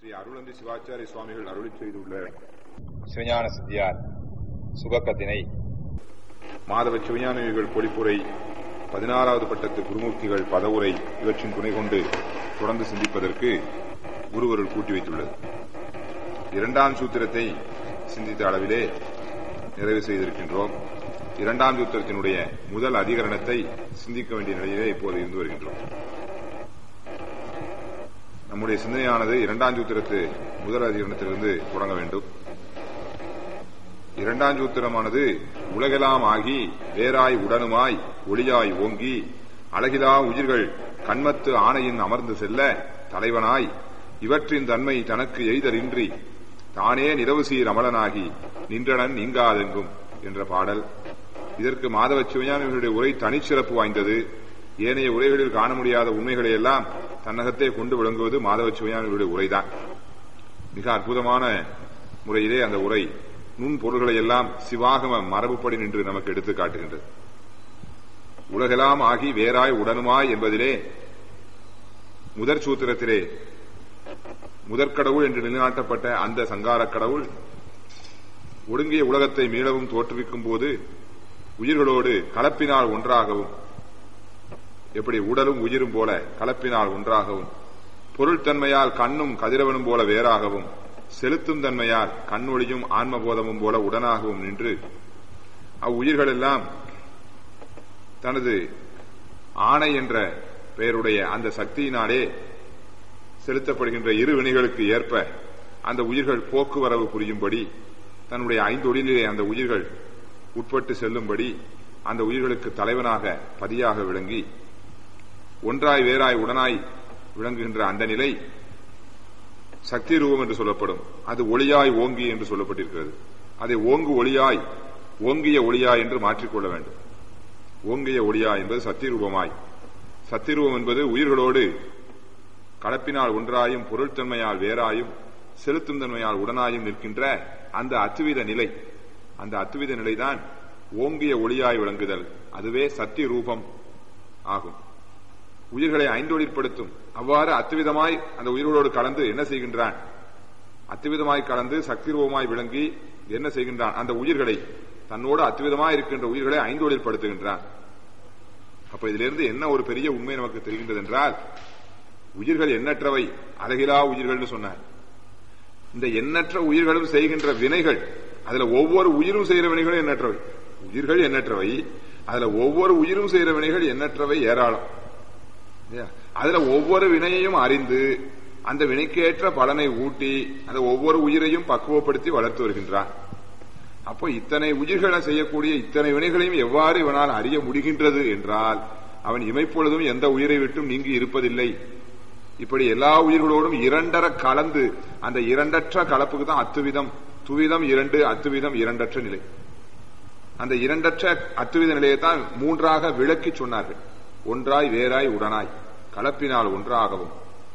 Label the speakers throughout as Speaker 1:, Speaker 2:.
Speaker 1: ஸ்ரீ அருளந்தி சிவாச்சாரிய சுவாமிகள் அருளிச் செய்துள்ள
Speaker 2: சிவஞான சித்தியார் சுபக்கத்தினை
Speaker 1: மாதவ சிவஞானிகள் பொழிப்புரை 16வது பட்டத்து குருமூர்த்திகள் பதவுரை இவற்றின் துணை கொண்டு தொடர்ந்து சிந்திப்பதற்கு குருவருள் கூட்டி வைத்துள்ளது. 2ஆம் சூத்திரத்தை சிந்தித்த அளவிலே நிறைவு செய்திருக்கின்றோம். 2ஆம் சூத்திரத்தினுடைய முதல் அதிகரணத்தை சிந்திக்க வேண்டிய நிலையிலே இப்போது இருந்து வருகின்றோம். நம்முடைய சிந்தனையானது 2ஆம் சூத்திரத்து முதல் அதிகரணத்திலிருந்து தொடங்க வேண்டும். 2ஆம் சூத்திரமானது உலகெல்லாம் ஆகி வேறாய் உடனுமாய் ஒளியாய் ஓங்கி அழகிலா உயிர்கள் கண்மத்து ஆணையின் அமர்ந்து செல்ல தலைவனாய் இவற்றின் தன்மை தனக்கு எய்தலின்றி தானே நிரவுசீர் அமலனாகி நின்றனன் நீங்காதெங்கும் என்ற பாடல். இதற்கு மாதவ சிவஞானிகளுடைய உரை தனிச்சிறப்பு வாய்ந்தது. ஏனைய உரைகளில் காண முடியாத உண்மைகளை எல்லாம் தன்னகத்தே கொண்டு விளங்குவது மாதவ சிவஞானிகளுடைய உரைதான். மிக அற்புதமான முறையிலே அந்த உரை நுண்பொருள்களை எல்லாம் சிவாகம மரபுப்படி நின்று நமக்கு எடுத்து காட்டுகின்றது. உலகெல்லாம் ஆகி வேறாய் உடனுமாய் என்பதிலே முதற் சூத்திரத்திலே முதற்கடவுள் என்று நிலைநாட்டப்பட்ட அந்த சங்காரக் கடவுள் ஒடுங்கிய உலகத்தை மீளவும் தோற்றுவிக்கும் போது உயிர்களோடு கலப்பினால் ஒன்றாகவும், எப்படி உடலும் உயிரும் போல கலப்பினால் ஒன்றாகவும், பொருள்தன்மையால் கண்ணும் கதிரவனும் போல வேறாகவும், செலுத்தும் தன்மையால் கண்ணொளியும் ஆன்மபோதமும் போல உடனாகவும் நின்று அவ்வுயிர்கள் எல்லாம் தனது ஆணை என்ற பெயருடைய அந்த சக்தியினாலே செலுத்தப்படுகின்ற இரு வினைகளுக்கு ஏற்ப அந்த உயிர்கள் போக்குவரவு புரியும்படி தன்னுடைய 5 ஒளியிலே அந்த உயிர்கள் உட்பட்டு செல்லும்படி அந்த உயிர்களுக்கு தலைவனாக பதியாக விளங்கி ஒன்றாய் வேறாய் உடனாய் விளங்குகின்ற அந்த நிலை சக்தி ரூபம் என்று சொல்லப்படும். அது ஒளியாய் ஓங்கி என்று சொல்லப்பட்டிருக்கிறது. அதை ஓங்கு ஒளியாய் ஓங்கிய ஒளியாய் என்று மாற்றிக்கொள்ள வேண்டும். ஓங்கிய ஒளியாய் என்பது சக்தி ரூபமாய், சக்தி ரூபம் என்பது உயிர்களோடு கலப்பினால் ஒன்றாயும் பொருள்தன்மையால் வேறாயும் செலுத்தும் தன்மையால் உடனாயும் நிற்கின்ற அந்த அத்துவித நிலை. அந்த அத்துவித நிலைதான் ஓங்கிய ஒளியாய் விளங்குதல். அதுவே சக்தி ரூபம் ஆகும். உயிர்களை ஐந்தொழிற்படுத்தும். அவ்வாறு அத்துவிதமாய் அந்த உயிர்களோடு கலந்து என்ன செய்கின்றான்? அத்துவிதமாய் கலந்து சக்தி ரூபமாய் விளங்கி என்ன செய்கின்றான்? அந்த உயிர்களை, தன்னோடு அத்துவிதமாய் இருக்கின்ற உயிர்களை ஐந்தொழிற்படுத்துகின்றான். அப்ப இதிலிருந்து என்ன ஒரு பெரிய உண்மை நமக்கு தெரிகின்றது என்றால், உயிர்கள் எண்ணற்றவை, அழகிலா உயிர்கள் சொன்னார். இந்த எண்ணற்ற உயிர்களும் செய்கின்ற வினைகள், அதுல ஒவ்வொரு உயிரும் செய்கிற வினைகளும் எண்ணற்றவை. உயிர்கள் எண்ணற்றவை, அதுல ஒவ்வொரு உயிரும் செய்கிற வினைகள் எண்ணற்றவை, ஏராளம். அதுல ஒவ்வொரு வினையையும் அறிந்து அந்த வினைக்கேற்ற பலனை ஊட்டி அந்த ஒவ்வொரு உயிரையும் பக்குவப்படுத்தி வளர்த்து வருகின்றான். அப்போ இத்தனை உயிர்களை செய்யக்கூடிய இத்தனை வினைகளையும் எவ்வாறு இவனால் அறிய முடிகின்றது என்றால், அவன் இமைப்பொழுதும் எந்த உயிரை விட்டும் நீங்கி இருப்பதில்லை. இப்படி எல்லா உயிர்களோடும் இரண்டர கலந்து அந்த இரண்டற்ற கலப்புக்கு தான் அத்துவிதம். துவிதம் 2, அத்துவிதம் இரண்டற்ற நிலை. அந்த இரண்டற்ற அத்துவித நிலையைத்தான் 3ஆக விளக்கி சொன்னார்கள். ஒன்றாய் வேறாய் உடனாய், கலப்பினால் ஒன்றாகவும்,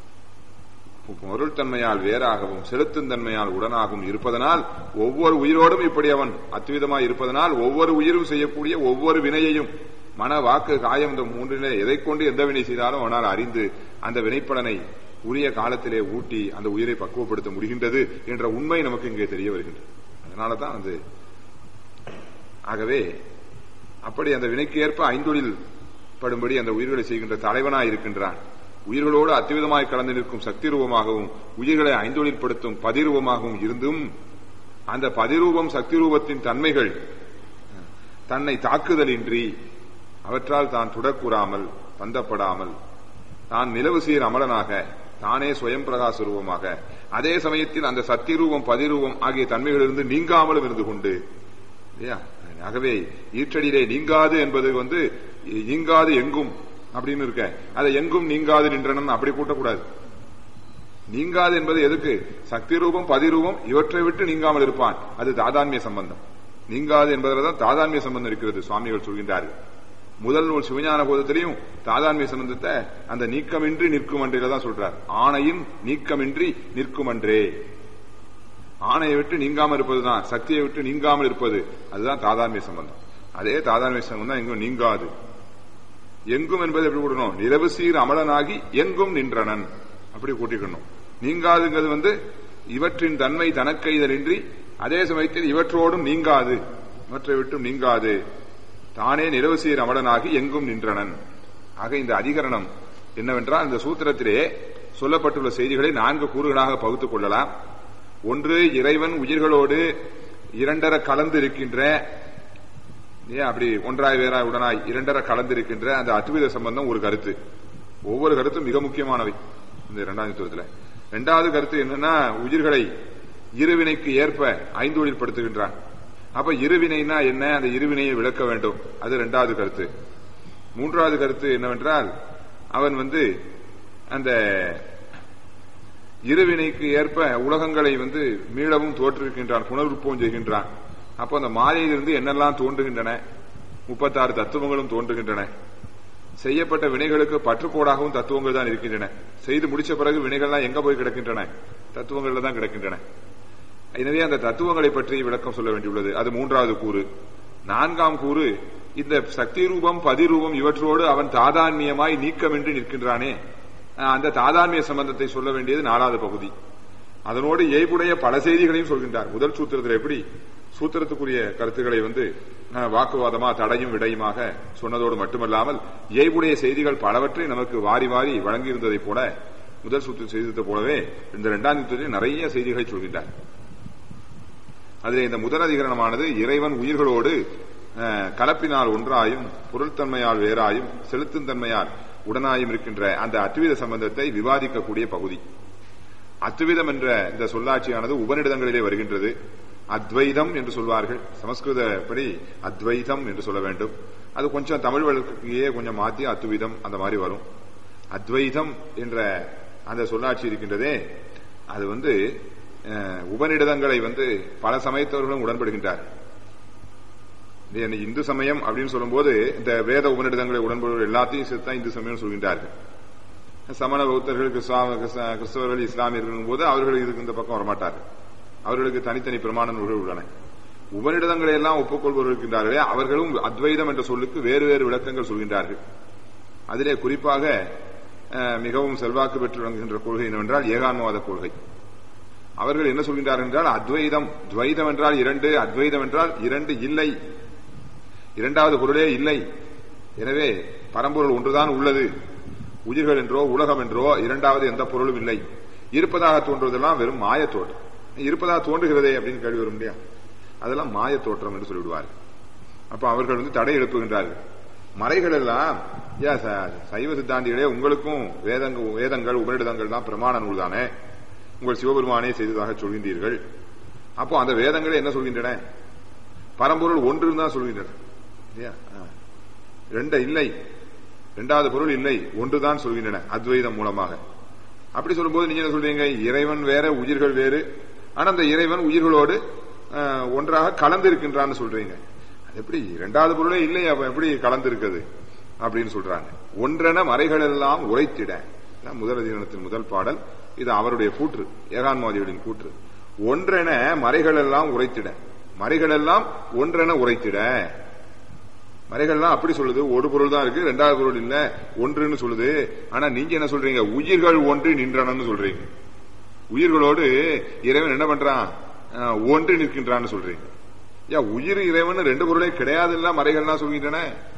Speaker 1: பொருள் தன்மையால் வேறாகவும், செலுத்தும் தன்மையால் உடனாகவும் இருப்பதனால் ஒவ்வொரு உயிரோடும் இப்படி அவன் அத்துவிதமாய் இருப்பதனால் ஒவ்வொரு உயிரும் செய்யக்கூடிய ஒவ்வொரு வினையையும் மன வாக்கு காயம் இந்த 3 எதை கொண்டு எந்த வினை செய்தாலும் அவனால் அறிந்து அந்த வினைப்பலனை உரிய காலத்திலே ஊட்டி அந்த உயிரை பக்குவப்படுத்த முடிகின்றது என்ற உண்மை நமக்கு இங்கே தெரிய வருகின்றது. அதனாலதான் அது ஆகவே அப்படி அந்த வினைக்கு ஏற்ப ஐந்தொழில் படும்படி அந்த உயிர்களை செய்கின்ற தலைவனாய் இருக்கின்றான். உயிர்களோடு அத்துவிதமாய் கலந்து நிற்கும் சக்தி ரூபமாகவும் உயிர்களை ஐந்தொழில்படுத்தும் பதிரூபமாகவும் இருந்தும் அந்த பதிரூபம் சக்தி ரூபத்தின் தன்மைகள் தன்னை தாக்குதலின்றி அவற்றால் தான் துடக்கூறாமல் பந்தப்படாமல் தான் நிலவு சீர் அமலனாக தானே சுயம் பிரகாச ரூபமாக அதே சமயத்தில் அந்த சக்தி ரூபம் பதிரூபம் ஆகிய தன்மைகளிலிருந்து நீங்காமலும் இருந்து கொண்டு, ஆகவே ஈற்றடியிலே நீங்காது என்பது நீங்காது எங்கும் அப்படின்னு இருக்க, அதை எங்கும் நீங்காது நின்றனன் அப்படி கூட்டக்கூடாது. நீங்காது என்பது எதுக்கு? சக்தி ரூபம் பதிரூபம் இவற்றை விட்டு நீங்காமல் இருப்பான். அது தாதான்மிய சம்பந்தம். நீங்காது என்பதில்தான் தாதான்மிய சம்பந்தம் இருக்கிறது. சுவாமிகள் சொல்கின்றார்கள். முதல் நூல் சிவஞான போதத்திலையும் தாதான்மிய சம்பந்தத்தை அந்த நீக்கமின்றி நிற்கும் அன்றையில தான் சொல்றார். ஆணையின் நீக்கமின்றி நிற்கும் அன்றே. ஆணையை விட்டு நீங்காமல் இருப்பதுதான், சக்தியை விட்டு நீங்காமல் இருப்பது, அதுதான் தாதான்மிய சம்பந்தம். அதே தாதான்மிய சம்பந்தம் எங்கும் நீங்காது. எங்கும் என்பது எப்படி கூடணும்? நிலவு சீர் அமலனாகி எங்கும் நின்றனன் அப்படி கூட்டிக்கணும். நீங்காதுங்கிறது இவற்றின் தன்மை தனக்கைதலின்றி அதே சமயத்தில் இவற்றோடும் நீங்காது, இவற்றை விட்டும் நீங்காது, தானே நிரவசீர் அமலனாகி எங்கும் நின்றனன். ஆக இந்த அதிகரணம் என்னவென்றால், இந்த சூத்திரத்திலே சொல்லப்பட்டுள்ள செய்திகளை 4 கூறுகளாக பகுத்துக் கொள்ளலாம். ஒன்று, இறைவன் உயிர்களோடு இரண்டர கலந்து இருக்கின்ற, அப்படி ஒன்றாய் வேறாய் உடனாய் இரண்டர கலந்து இருக்கின்ற அந்த அத்வைத சம்பந்தம் ஒரு கருத்து. ஒவ்வொரு கருத்தும் மிக முக்கியமானவை இந்த 2ஆம் தத்துவத்தில். 2வது கருத்து என்னன்னா, உயிர்களை இருவினைக்கு ஏற்ப ஐந்தொழில் படுத்துகின்றான். அப்ப இருவினைனா என்ன, அந்த இருவினையை விளக்க வேண்டும், அது 2வது கருத்து. 3வது கருத்து என்னவென்றால், அவன் அந்த இருவினைக்கு ஏற்ப உலகங்களை மீளவும் தோற்றுவிக்கின்றான், புனருற்பவம் செய்கின்றான். அப்போ அந்த மாயையிலிருந்து என்னெல்லாம் தோன்றுகின்றன, 36 தத்துவங்களும் தோன்றுகின்றன. செய்யப்பட்ட வினைகளுக்கு பற்றுக்கோடாகவும் தத்துவங்கள் தான் இருக்கின்றன. செய்து முடிச்ச பிறகு வினைகள்லாம் எங்க போய் கிடக்கின்றன, தத்துவங்கள்ல தான் கிடக்கின்றன. எனவே அந்த தத்துவங்களை பற்றி விளக்கம் சொல்ல வேண்டியுள்ளது. அது 3வது கூறு. 4ஆம் கூறு, இந்த சக்தி ரூபம் பதிரூபம் இவற்றோடு அவன் தாதான்மியமாய் நீக்கமின்றி நிற்கின்றானே, அந்த தாதான்மிய சம்பந்தத்தை சொல்ல வேண்டியது 4வது பகுதி. அதனோடு ஏய்புடைய பல செய்திகளையும் சொல்கின்றார். முதல் சூத்திரத்தில் எப்படி சூத்திரத்துக்குரிய கருத்துக்களை வாக்குவாதமா தடையும் விடையுமாக சொன்னதோடு மட்டுமல்லாமல் ஏய்புடைய செய்திகள் பலவற்றை நமக்கு வாரி வாரி வழங்கியிருந்ததை போல, முதல் சூத்திரம் செய்ததை போலவே இந்த 2ஆம் சூத்திரத்தில் நிறைய செய்திகளை சொல்கின்றார். அதில் இந்த முதல் அதிகரணமானது இறைவன் உயிர்களோடு கலப்பினால் ஒன்றாயும் பொருள்தன்மையால் வேறாயும் செலுத்தும் தன்மையால் உடனாயும் இருக்கின்ற அந்த அத்வைத சம்பந்தத்தை விவாதிக்கக்கூடிய பகுதி. அத்வைதம் என்ற இந்த சொல்லாட்சியானது உபநிடதங்களிலே வருகின்றது. அத்வைதம் என்று சொல்வார்கள், சமஸ்கிருதப்படி அத்வைதம் என்று சொல்ல வேண்டும். அது கொஞ்சம் தமிழ் வழக்கையே கொஞ்சம் மாற்றி அத்வைதம் அந்த மாதிரி வரும். அத்வைதம் என்ற அந்த சொல்லாட்சி இருக்கின்றதே, அது உபநிடதங்களை பல சமயத்தவர்களும் உடன்படுகின்றார். இந்து சமயம் அப்படின்னு சொல்லும்போது இந்த வேத உபநிடதங்களை உடன்படுவது எல்லாத்தையும் சேர்த்தான் இந்து சமயம் சொல்கின்றார்கள். சமண பௌத்தர்கள், கிறிஸ்தவர்கள், இஸ்லாமியர்கள் போது அவர்கள் இதுக்கு இந்த பக்கம் வரமாட்டார்கள். அவர்களுக்கு தனித்தனி பிரமாண நூல்கள் உள்ளன. உபநிடதங்களை எல்லாம் ஒப்புக்கொள்பவர்கள் இருக்கின்றார்களே, அவர்களும் அத்வைதம் என்ற சொல்லுக்கு வேறு வேறு விளக்கங்கள் சொல்கின்றார்கள். அதிலே குறிப்பாக மிகவும் செல்வாக்கு பெற்று விளங்குகின்ற கொள்கை என்னவென்றால் ஏகான்மவாத கொள்கை. அவர்கள் என்ன சொல்கின்றார்கள் என்றால், அத்வைதம், துவைதம் என்றால் 2, அத்வைதம் என்றால் 2 இல்லை, 2வது பொருளே இல்லை. எனவே பரம்பொருள் ஒன்றுதான் உள்ளது. உயிர்கள் என்றோ உலகம் என்றோ 2வது எந்த பொருளும் இல்லை. இருப்பதாக தோன்றுவதெல்லாம் வெறும் மாய தோற்றம். இருப்பதாக தோன்றுகிறதே அப்படின்னு கேள்வி வரும் இல்லையா, அதெல்லாம் மாய தோற்றம் என்று சொல்லிவிடுவார்கள். அப்ப அவர்கள் தடை எழுப்புகின்றார்கள். மறைகள் எல்லாம் சைவ சித்தாந்திகளே, உங்களுக்கும் வேதங்கள் உபநிடதங்கள் தான் பிரமாண நூல் தானே, உங்கள் சிவபெருமானே செய்ததாக சொல்கின்றீர்கள். அப்போ அந்த வேதங்களே என்ன சொல்கின்றன, பரம்பொருள் ஒன்று தான் சொல்கின்றன. 2 இல்லை, 2வது பொருள் இல்லை, ஒன்றுதான் சொல்கின்றன அத்வைதம் மூலமாக. அப்படி சொல்லும்போது நீங்க என்ன சொல்றீங்க, இறைவன் வேற உயிர்கள் வேறு, ஆனா அந்த இறைவன் உயிர்களோடு ஒன்றாக கலந்து இருக்கின்றான்னு சொல்றீங்க. அது எப்படி 2வது பொருளே இல்லை, அப்ப எப்படி கலந்து இருக்குது அப்படின்னு சொல்றாங்க. ஒன்றென மறைகள் எல்லாம் உரைத்திட, முதல் அதிகரணத்தின் முதல் பாடல். இது அவருடைய கூற்று, ஏகான்மவாதிகளின் கூற்று. ஒன்றென மறைகள் எல்லாம் உரைத்திட, மறைகள் எல்லாம் ஒன்றென உரைத்திட. மறைகள்லாம் அப்படி சொல்லுது, ஒரு பொருள் தான் இருக்கு, 2வது பொருள் இல்ல, ஒன்றுன்னு சொல்லுது. ஆனா நீங்க என்ன சொல்றீங்க, உயிர்கள் ஒன்று நின்றனன்னு சொல்றீங்க. உயிர்களோடு இறைவன் என்ன பண்றான், ஒன்று நிற்கின்றான்னு சொல்றீங்க. உயிர் இறைவன் 2 பொருளே கிடையாது, இல்ல மறைகள்லாம் சொல்கின்றன.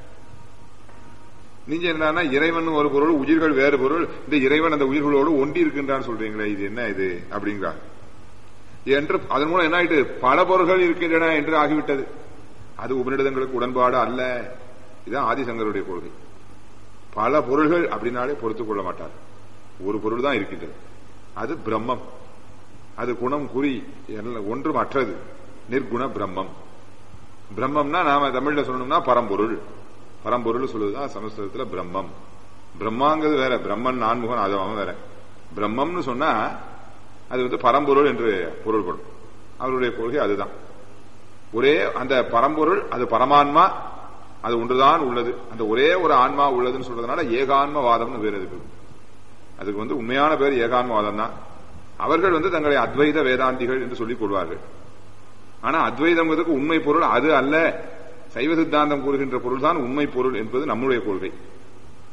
Speaker 1: நீங்க என்னன்னா இறைவன் ஒரு பொருள், உயிர்கள் வேறு பொருள், இந்த இறைவன் அந்த உயிர்களோடு ஒன்றி இருக்கின்றான்னு சொல்றீங்களே, இது என்ன இது அப்படிங்கிறார். என்று அதன் மூலம் என்ன ஆயிட்டு, பல பொருள்கள் இருக்கின்றன என்று ஆகிவிட்டது. அது உபநிடதங்களுக்கு உடன்பாடு அல்ல. இதுதான் ஆதிசங்கருடைய கொள்கை. பல பொருள்கள் அப்படின்னாலே பொறுத்துக் கொள்ள மாட்டார். ஒரு பொருள் தான் இருக்கின்றது, அது பிரம்மம். அது குணம் குறி ஒன்றும் அற்றது, நிர்குண பிரம்மம். பிரம்மம்னா நாம தமிழ்ல சொல்லணும்னா பரம்பொருள். பரம்பொருள் சொல்லுதுதான் சமஸ்கிருதத்துல பிரம்மம். பிரம்மாங்கிறது வேற, பிரம்மன் நான்முகன் அது அவன் வேற. பிரம்மம்னு சொன்னா அது பரம்பொருள் என்று பொருள்படும். அவருடைய கொள்கை அதுதான். ஒரே அந்த பரம்பொருள், அது பரமான்மா, அது ஒன்றுதான் உள்ளது. அந்த ஒரே ஒரு ஆன்மா உள்ளதுன்னு சொல்றதுனால ஏகான்மவாதம்னு பேர் இருக்குது. அதுக்கு உண்மையான பேர் ஏகான்மவாதம் தான். அவர்கள் தங்களை அத்வைத வேதாந்திகள் என்று சொல்லிக் கொள்வார்கள். ஆனா அத்வைதம்ங்கிறதுக்கு உண்மை பொருள் அது அல்ல. சைவ சித்தாந்தம் கூறுகின்ற பொருள் தான் உண்மை பொருள் என்பது நம்முடைய கொள்கை.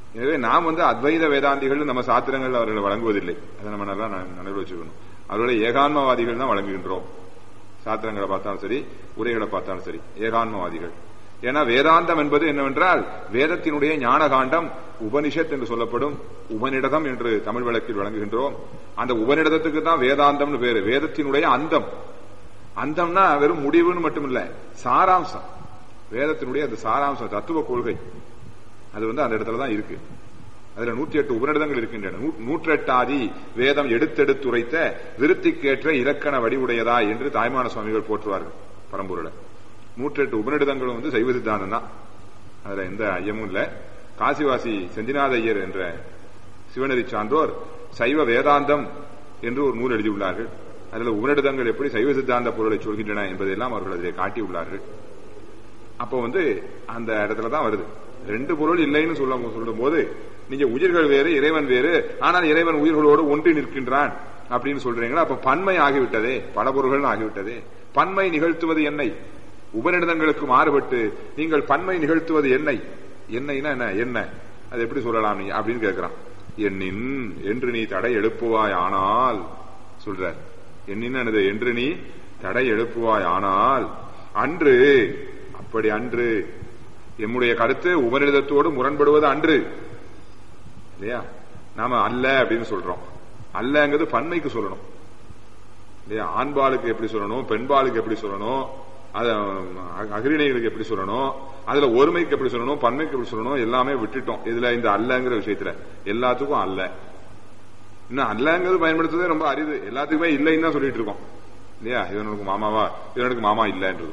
Speaker 1: எனவே நாம் அத்வைத வேதாந்திகள் நம்ம சாத்திரங்கள் அவர்களை வழங்குவதில்லை. அதை நம்ம நல்லா நினைவு வச்சுக்கணும். அவர்களை ஏகான்மவாதிகள் தான் வழங்குகின்றோம். சாத்திரங்களை பார்த்தாலும் சரி, உரைகளை பார்த்தாலும் சரி, ஏகான்மவாதிகள். ஏன்னா வேதாந்தம் என்பது என்னவென்றால் வேதத்தினுடைய ஞானகாண்டம் உபனிஷத் என்று சொல்லப்படும். உபநிடதம் என்று தமிழ் வழக்கில் வழங்குகின்றோம். அந்த உபநிடதத்துக்கு தான் வேதாந்தம்னு பேரு. வேதத்தினுடைய அந்தம். அந்தம்னா வெறும் முடிவுன்னு மட்டும் இல்ல, சாராம்சம். வேதத்தினுடைய அந்த சாராம்சம், தத்துவ கொள்கை அது அந்த இடத்துல தான் இருக்கு. அதுல 108 உபநிடதங்கள் இருக்கின்றன. 108 வேதம் எடுத்தெடுத்துரைத்த விருத்திக்கேற்ற இலக்கண வடிவுடையதா என்று தாய்மான சுவாமிகள் போற்றுவார்கள் பரம்பொருளை. 108 உபநிடதங்களும் சைவ சித்தாந்தம் தான். அதுல எந்த ஐயமும் இல்ல. காசிவாசி செந்திநாத ஐயர் என்ற சிவநெறி சான்றோர் சைவ வேதாந்தம் என்று ஒரு நூல் எழுதியுள்ளார்கள். அதுல உபநிடதங்கள் எப்படி சைவ சித்தாந்த பொருளை சொல்கின்றன என்பதையெல்லாம் அவர்கள் அதிலே காட்டியுள்ளார்கள். அப்போ அந்த இடத்துலதான் வருது. 2 பொருள் இல்லைன்னு சொல்லும் போது நீங்க உயிர்கள் வேறு இறைவன் வேறு, ஆனால் இறைவன் உயிர்களோடு ஒன்றி நிற்கின்றான் அப்படின்னு சொல்றீங்களா? அப்ப பன்மை ஆகிவிட்டதே, பல பொருள்கள் ஆகிவிட்டதே. பன்மை நிகழ்த்துவது என்னை? உபநிடதங்களுக்கு மாறுபட்டு நீங்கள் பன்மை நிகழ்த்துவது என்னை? என்னைனா என்ன? என்ன அது எப்படி சொல்லலாம் நீ அப்படின்னு கேட்கிறான். எண்ணின் என்று நீ தடை எழுப்புவாய் ஆனால் சொல்ற. எண்ணினது என்று நீ தடை எழுப்புவாய் ஆனால் அன்று, அப்படி அன்று எம்முடைய கருத்து உபநிடதத்தோடு முரண்படுவது அன்று இல்லையா? நாம அல்ல அப்படின்னு சொல்றோம். அல்லங்கிறது பன்மைக்கு சொல்லணும் இல்லையா? ஆண்பாலுக்கு எப்படி சொல்லணும், பெண்பாலுக்கு எப்படி சொல்லணும், அகிரிணைகளுக்கு எப்படி சொல்லணும், அதுல ஒருமைக்கு எப்படி சொல்லணும், பன்மைக்கு எப்படி சொல்லணும், எல்லாமே விட்டுட்டோம். இதுல இந்த அல்லங்கிற விஷயத்துல எல்லாத்துக்கும் அல்ல. இன்னும் அல்லங்கிறது பயன்படுத்துறதே ரொம்ப அரிது. எல்லாத்துக்குமே இல்லைன்னு தான் சொல்லிட்டு இருக்கோம் இல்லையா? இவனுக்கு மாமாவா, இவனுக்கு மாமா இல்லைன்றது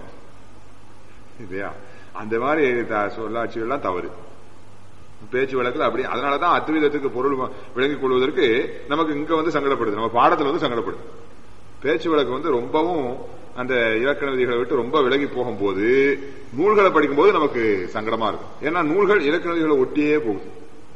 Speaker 1: இல்லையா? அந்த மாதிரி சொல்லாட்சிகள்லாம் தவறு. பேச்சு வழக்கில் அப்படி. அதனாலதான் அத்வைதத்துக்கு பொருள் விளங்கிக் கொள்வதற்கு நமக்கு இங்க சங்கடப்படுது, நம்ம பாடத்துல சங்கடப்படுது. பேச்சு வழக்கு ரொம்பவும் அந்த இலக்கண விதிகளை விட்டு ரொம்ப விலகி போகும்போது நூல்களை படிக்கும் போது நமக்கு சங்கடமா இருக்கும். ஏன்னா நூல்கள் இலக்கண விதிகளை ஒட்டியே போகுது.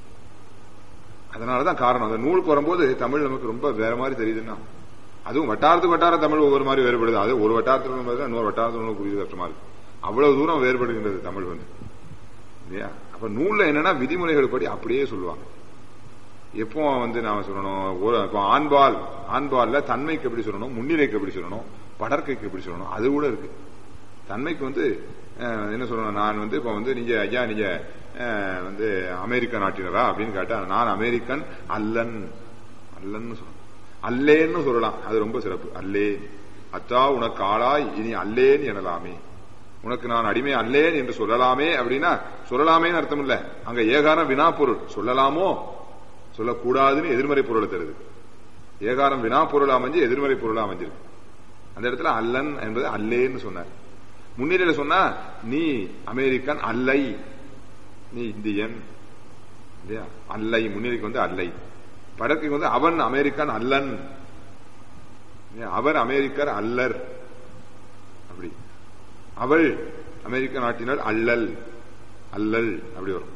Speaker 1: அதனாலதான் காரணம். அந்த நூலுக்கு வரும்போது தமிழ் நமக்கு ரொம்ப வேற மாதிரி தெரியுதுன்னா, அதுவும் வட்டாரத்துக்கு வட்டாரம் தமிழ் ஒவ்வொரு மாதிரி வேறுபடுது. அது ஒரு வட்டாரத்தில் இன்னொரு வட்டாரத்தில் புரியுது கஷ்டமா இருக்கு. அவ்வளவு தூரம் வேறுபடுகின்றது தமிழ் இல்லையா? அப்ப நூல்ல என்னன்னா விதிமுறைகள் படி அப்படியே சொல்லுவாங்க. எப்போ நாம சொல்லணும், ஆண்பால்ல தன்மைக்கு எப்படி சொல்லணும், முன்னிலைக்கு எப்படி சொல்லணும், படற்கைக்கு எப்படி சொல்லணும், அது கூட இருக்கு. தன்மைக்கு என்ன சொல்லணும், நான் இப்ப நீங்க ஐயா நீங்க அமெரிக்க நாட்டினரா அப்படின்னு கேட்டா நான் அமெரிக்கன் அல்லன், அல்லன்னு சொல்லணும். அல்லேன்னு சொல்லலாம், அது ரொம்ப சிறப்பு. அல்லே அத்தா உனக்கு ஆளாய் இனி அல்லேன்னு எனலாமே, உனக்கு நான் அடிமை அல்லேன் என்று சொல்லலாமே. அப்படின்னா சொல்லலாமேன்னு அர்த்தம் இல்ல, அங்க ஏகாரம் வினா பொருள். சொல்லலாமோ சொல்லக்கூடாதுன்னு எதிர்மறை பொருளை தருது. ஏகாரம் வினா பொருள் அமைஞ்சு எதிர்மறை பொருளா அமைஞ்சிருக்கு. அந்த இடத்துல அல்லன் என்பது அல்லேன்னு சொன்னார். முன்னிலையில சொன்னா நீ அமெரிக்கன் அல்லை, நீ இந்தியன் இல்லையா? அல்லை முன்னிலைக்கு அல்லை. படற்கு அவன் அமெரிக்கன் அல்லன், அவர் அமெரிக்கர் அல்லர். அப்படி அவள் அமெரிக்க நாட்டினர் அல்லல், அல்லல் அப்படி வரும்.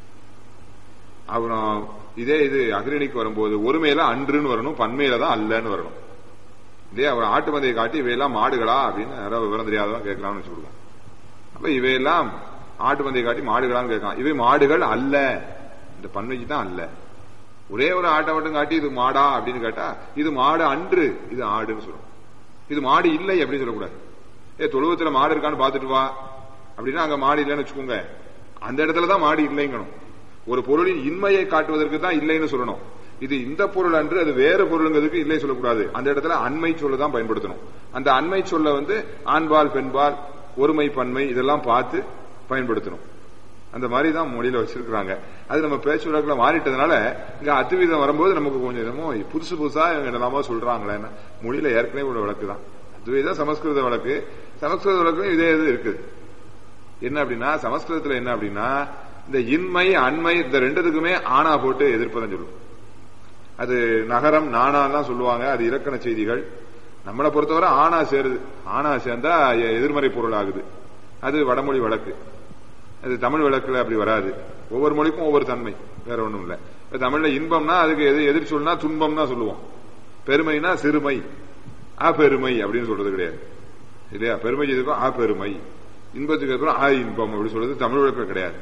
Speaker 1: அப்புறம் இதே இது அகிரணிக்கு வரும்போது ஒருமையில அன்றுன்னு வரணும், பன்மையில தான் அல்லன்னு வரணும். இதே அவர் ஆட்டு மந்தையை காட்டி இவையெல்லாம் மாடுகளா அப்படின்னு யாராவது விவரம் தெரியாதவன் கேட்கலாம்னு வச்சு கொடுக்கும். அப்ப இவையெல்லாம் ஆட்டு மந்தையை காட்டி மாடுகளான்னு கேட்கலாம். இவை மாடுகள் அல்ல, இந்த பன்மைக்கு தான் அல்ல. ஒரே ஒரு ஆட்டை மட்டும் காட்டி இது மாடா அப்படின்னு கேட்டா இது மாடு அன்று, இது ஆடுன்னு சொல்லணும். இது மாடு இல்லை அப்படின்னு சொல்லக்கூடாது. தொழுவத்துல மாடு இருக்கான்னு பாத்துட்டு வா அப்படின்னா அங்க மாடு இல்லைன்னு வச்சுக்கோங்க, அந்த இடத்துலதான் மாடு இல்லைங்கணும். ஒரு பொருளின் இன்மையை காட்டுவதற்கு தான் இல்லைன்னு சொல்லணும். இது இந்த பொருள் அன்று அது வேற பொருளுங்கிறதுக்கு இல்லை சொல்லக்கூடாது. அந்த இடத்துல அண்மை சொல்ல தான் பயன்படுத்தணும். அந்த அண்மை சொல்ல ஆண்பால் பெண்பால் ஒருமை பன்மை இதெல்லாம் பார்த்து பயன்படுத்தணும். அந்த மாதிரி தான் மொழியில வச்சிருக்கிறாங்க. அது நம்ம பேச்சு வழக்குல மாறிட்டதுனால இங்க அத்வைதம் வரும்போது நமக்கு கொஞ்சம் என்னமோ புதுசு புதுசா என்னெல்லாமோ சொல்றாங்களே. மொழியில ஏற்கனவே ஒரு வழக்கு தான் அத்வைதம். சமஸ்கிருத வழக்கு, சமஸ்கிருத வழக்கும் இதே இது இருக்குது. என்ன அப்படின்னா சமஸ்கிருதத்துல என்ன அப்படின்னா இந்த இன்மை அண்மை இந்த ரெண்டுத்துக்குமே ஆனா போட்டு எதிர்ப்பதான் சொல்லும். அது நகரம் நானா தான் சொல்லுவாங்க. அது இலக்கண செய்திகள். நம்மளை பொறுத்தவரை ஆனா சேருது. ஆனா சேர்ந்தா எதிர்மறை பொருள் ஆகுது. அது வடமொழி வழக்கு. அது தமிழ் வழக்குல அப்படி வராது. ஒவ்வொரு மொழிக்கும் ஒவ்வொரு தன்மை, வேற ஒண்ணும் இல்ல. தமிழ்ல இன்பம்னா அதுக்கு எதிர் சொல்னா துன்பம்னா சொல்லுவோம். பெருமைனா சிறுமை, பெருமை அப்படின்னு சொல்றது கிடையாது இல்லையா? பெருமை எதுக்கும் பெருமை, இன்பத்துக்கு அப்புறம் இன்பம் அப்படி சொல்றது தமிழ் வழக்கு கிடையாது.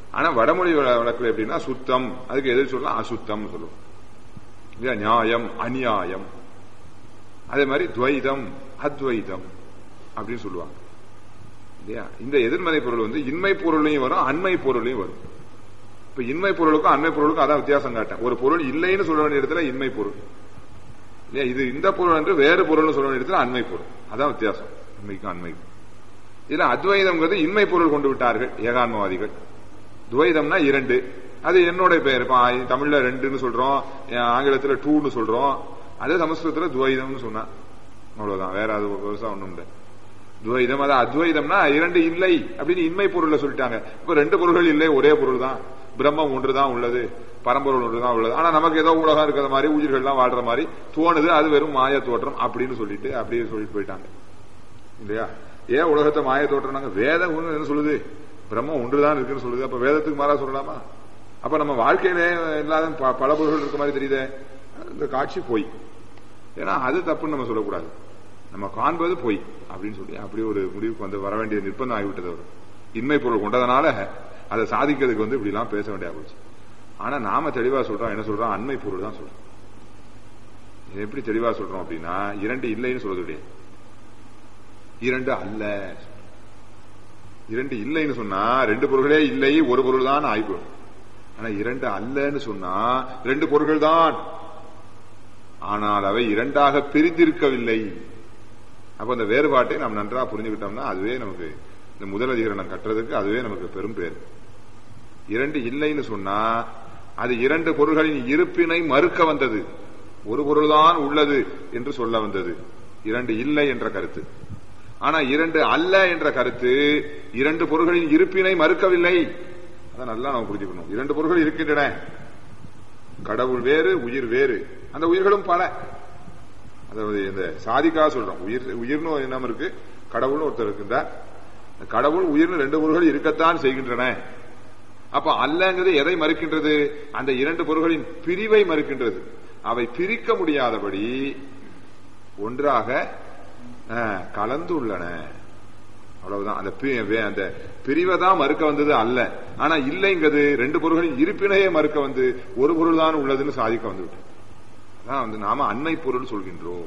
Speaker 1: ஆனா வடமொழி வழக்குல எப்படின்னா சுத்தம், அதுக்கு எதிர் சொல்லலாம் அசுத்தம் சொல்லுவோம் இல்லையா. நியாயம் அநியாயம், அதே மாதிரி துவைதம் அத்வைதம் அப்படின்னு சொல்லுவாங்க இல்லையா. இந்த எதிர்மறை பொருள் வந்து இன்மை பொருளையும் வரும் அண்மை பொருளையும் வரும். இப்ப இன்மை பொருளுக்கும் அண்மை பொருளுக்கும் அதான் வித்தியாசம் காட்டேன். ஒரு பொருள் இல்லைன்னு சொல்ல வேண்டிய இடத்துல இன்மை பொருள் இல்லையா, இது இந்த பொருள் என்று வேறு பொருள்னு சொல்ல வேண்டிய இடத்துல அண்மை பொருள், அதான் வித்தியாசம் இன்மைக்கும் அண்மைக்கும். இதுல அத்வைதம்ங்கிறது இன்மை பொருள் கொண்டு விட்டார்கள் ஏகான்மவாதிகள். துவைதம்னா இரண்டு, அது என்னோட பெயர். தமிழ்ல ரெண்டுன்னு சொல்றோம், ஆங்கிலத்துல டூன்னு சொல்றோம், அதே சமஸ்கிருதத்துல துவைதம்னு சொன்னா அவ்வளவுதான், வேற அது பெருசா ஒண்ணும் இல்லை. துவைதம் அது அத்வைதம்னா இரண்டு இல்லை அப்படின்னு இன்மை பொருள்ல சொல்லிட்டாங்க. இப்ப ரெண்டு பொருள்கள் இல்லை, ஒரே பொருள் தான், பிரம்மம் ஒன்றுதான் உள்ளது, பரம்பொருள் ஒன்றுதான் உள்ளது. ஆனா நமக்கு ஏதோ உலகம் இருக்கிற மாதிரி உயிர்கள்லாம் வாழ்ற மாதிரி தோணுது, அது வெறும் மாய தோற்றம் அப்படின்னு சொல்லிட்டு அப்படியே சொல்லிட்டு போயிட்டாங்க இல்லையா. ஏன் உலகத்தை மாய தோற்றம்? வேதம் என்ன சொல்லுது? பிரம்மம் ஒன்றுதான் இருக்குன்னு சொல்லுது. அப்ப வேதத்துக்கு மாறா சொல்லலாமா? அப்ப நம்ம வாழ்க்கையிலே இல்லாத பல பொருள்கள் இருக்க மாதிரி தெரியுதே, இந்த காட்சி பொய். ஏன்னா அது தப்புன்னு நம்ம சொல்லக்கூடாது, நம்ம காண்பது பொய் அப்படின்னு சொல்லி அப்படி ஒரு முடிவுக்கு வந்து வர வேண்டிய நிர்பந்தம் ஆகிவிட்டது. அவர் இன்மை பொருள் கொண்டதனால அதை சாதிக்கிறதுக்கு வந்து இப்படி எல்லாம் பேச வேண்டிய போச்சு. ஆனா நாம தெளிவா சொல்றோம், என்ன சொல்றோம்? அண்மை பொருள் தான் சொல்றோம். எப்படி தெளிவா சொல்றோம் அப்படின்னா, இரண்டு இல்லைன்னு சொல்றது கிடையாது, இரண்டு அல்ல. இரண்டு இல்லைன்னு சொன்னா ரெண்டு பொருள்களே இல்லை, ஒரு பொருள் தான் ஆய்வு. ஆனா இரண்டு அல்லன்னு சொன்னா ரெண்டு பொருள்கள் தான், ஆனால் அவை இரண்டாக பிரிந்திருக்கவில்லை. அப்ப அந்த வேறுபாட்டை நாம் நன்றாக புரிஞ்சுக்கிட்டோம்னா அதுவே நமக்கு இந்த முதல் அதிகரணம் கட்டுறதுக்கு அதுவே நமக்கு பெரும் பேர். இரண்டு இல்லைன்னு சொன்னா அது இரண்டு பொருள்களின் இருப்பினை மறுக்க வந்தது, ஒரு பொருள்தான் உள்ளது என்று சொல்ல வந்தது, இரண்டு இல்லை என்ற கருத்து. ஆனா இரண்டு அல்ல என்ற கருத்து இரண்டு பொருள்களின் இருப்பினை மறுக்கவில்லை. அதான் நல்லா நம்ம புரிஞ்சுக்கணும். இரண்டு பொருள்கள் இருக்கின்றன, கடவுள் வேறு உயிர் வேறு, அந்த உயிர்களும் பல. அதாவது இந்த சாதிக்காக சொல்றோம், உயிர்னு என்ன இருக்கு, கடவுள்னு ஒருத்தர் இருக்கின்றார், கடவுள் உயிர்னு ரெண்டு பொருள்கள் இருக்கத்தான் செய்கின்றன. அப்ப அல்லங்கிறது எதை மறுக்கின்றது? அந்த இரண்டு பொருள்களின் பிரிவை மறுக்கின்றது. அவை பிரிக்க முடியாதபடி ஒன்றாக கலந்துள்ளன, அவ்வளவுதான். அந்த பிரிவை தான் மறுக்க வந்தது அல்ல. ஆனா இல்லைங்கிறது ரெண்டு பொருள்களின் இருப்பினையே மறுக்க வந்து ஒரு பொருள் தான் உள்ளதுன்னு சாதிக்க வந்துவிட்டு, அதான் வந்து நாம அண்மை பொருள் சொல்கின்றோம்.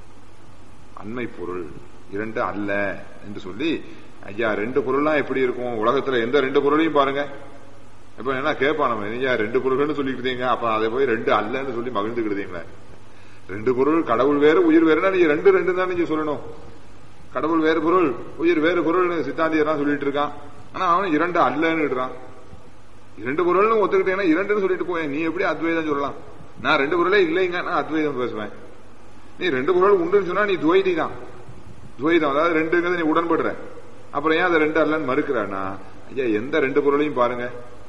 Speaker 1: அண்மை பொருள் இரண்டு அல்ல என்று சொல்லி, ஐயா ரெண்டு பொருள்லாம் எப்படி இருக்கும் உலகத்துல? எந்த ரெண்டு பொருளையும் பாருங்க. இப்ப என்ன கேட்பான், நம்ம ஐயா ரெண்டு பொருள்கள்னு சொல்லிக்கிட்டீங்க, அப்ப அதை போய் ரெண்டு அல்லன்னு சொல்லி மகிழ்ந்துக்கிட்டீங்களே. ரெண்டு பொருள், கடவுள் வேறு உயிர் வேறுனா நீங்க ரெண்டு ரெண்டு தான் நீங்க சொல்லணும். கடவுள் வேறு பொருள் உயிர் வேறு பொருள் சித்தாந்தியெல்லாம் சொல்லிட்டு இருக்கான். ஆனா அவன் இரண்டு அல்லன்னு இடுறான். இரண்டு பொருள்னு ஒத்துக்கிட்டேன்னா இரண்டுன்னு சொல்லிட்டு போய் நீ எப்படி அத்வைதம் சொல்லலாம்? நான் ரெண்டு பொருளே இல்லைங்க, நான் அத்வைதம் பேசுவேன். நீ ரெண்டு பொருள் உண்டுன்னு சொன்னா நீ துவைதி தான். துவைதம் அதாவது ரெண்டுங்கிறது நீ உடன்படுற, அப்புறம் ஏன் அதை ரெண்டு அல்லன்னு மறுக்கிறானா? ஐயா எந்த ரெண்டு பொருளையும் பாருங்க,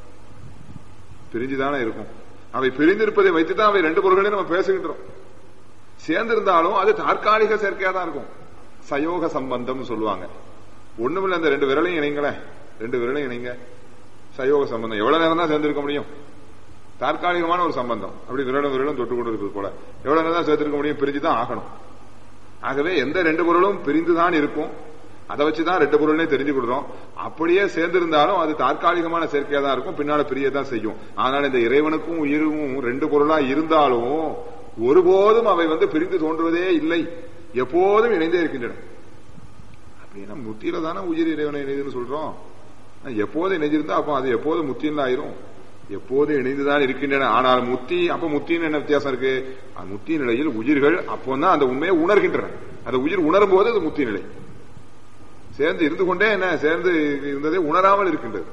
Speaker 1: பிரிஞ்சுதானே இருக்கும். அவை பிரிந்திருப்பதை வைத்துதான் அவை ரெண்டு பொருள்களையும் நம்ம பேசுகின்றோம். சேர்ந்திருந்தாலும் அது தற்காலிக சேர்க்கையா தான் இருக்கும். சயோக சம்பந்தம் சொல்லுவாங்க. ஒண்ணுமில்ல, அந்த ரெண்டு விரலையும் இணைங்களேன், ரெண்டு விரலையும் இணைங்க, சயோக சம்பந்தம். எவ்வளவு நேரம் தான் சேர்ந்திருக்க முடியும்? தற்காலிகமான ஒரு சம்பந்தம். அப்படி விரலும் விரலும் தொட்டு கொண்டு இருக்கிறது போல எவ்வளவு நேரம் தான் சேர்த்திருக்க முடியும்? பிரிஞ்சுதான் ஆகணும். ஆகவே எந்த ரெண்டு பொருளும் பிரிந்துதான் இருக்கும், அதை வச்சுதான் ரெண்டு பொருள்னே தெரிஞ்சு கொடுறோம். அப்படியே சேர்ந்திருந்தாலும் அது தற்காலிகமான சேர்க்கையா தான் இருக்கும், பின்னால பிரியதான் செய்யும். ஆனால் இந்த இறைவனுக்கும் உயிரும் ரெண்டு பொருளா இருந்தாலும் ஒருபோதும் அவை வந்து பிரிந்து தோன்றுவதே இல்லை, எப்போதும் இணைந்தே இருக்கின்றன. அப்படின்னா முத்தியில தானே உயிர் இறைவனை இணைதுன்னு சொல்றோம். எப்போதும் இணைஞ்சிருந்தா அப்ப அது எப்போதும் முத்தின்னு ஆயிரும். எப்போதும் இணைந்துதான் இருக்கின்றன. ஆனால் முத்தி, அப்ப முத்தின்னு என்ன வித்தியாசம் இருக்கு? முத்தி நிலையில் உயிர்கள் அப்போதான் அந்த உண்மையை உணர்கின்றன. அந்த உயிர் உணரும் போது அது முத்தி நிலை. சேர்ந்து இருந்து கொண்டே என்ன சேர்ந்து இருந்ததை உணராமல் இருக்கின்றது.